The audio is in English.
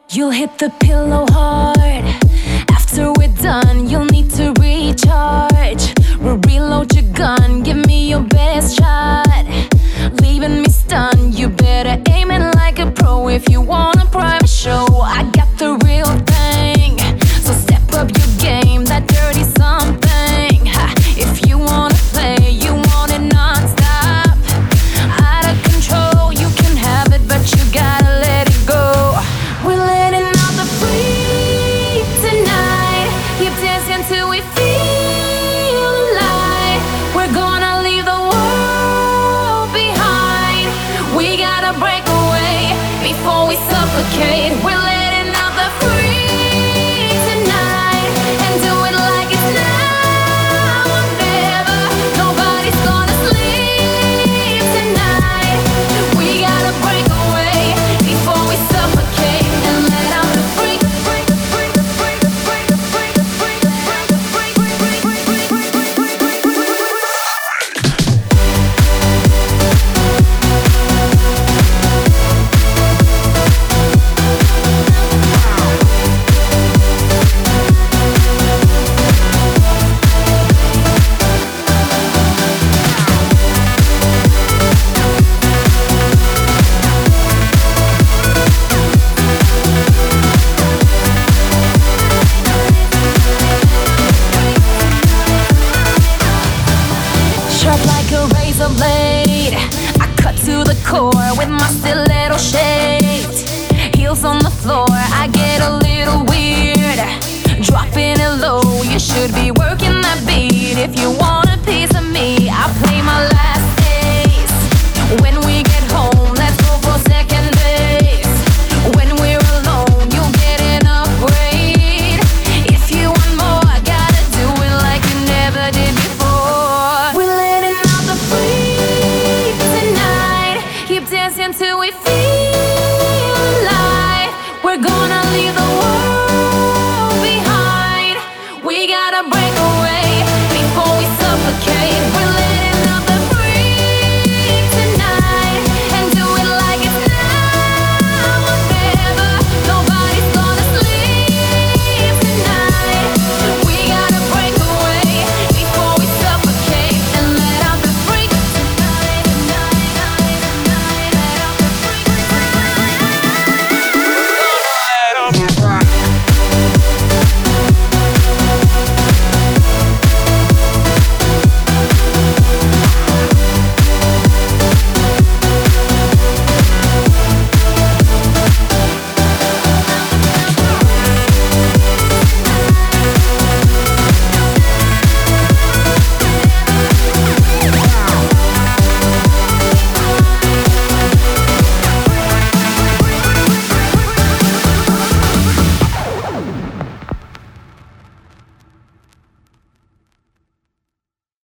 You'll hit the pillow hard. After we're done, you'll need to recharge. Reload your gun, give me your best shot. Leaving me stunned, you better aim it like a pro. If you want a private show, I got the real thing. So step up your game, that dirty something. Ha, if you wanna play, you want it non-stop. Out of control, you can have it, but you gotta let it go. We're letting out the freak tonight. Keep dancing till we feel alive. We're gonna leave the world behind. We gotta break away before we suffocate. We're letting out the freak tonight and do it like it's now or never. Nobody's gonna sleep tonight. We gotta break away before we suffocate and let out the freak. Sharp like a razor blade, I cut to the core with my stiletto shaped. Heels on the floor, I get a little weird. Dropping it low, you should be working that beat. If you want a piece of me, I play my last days. When we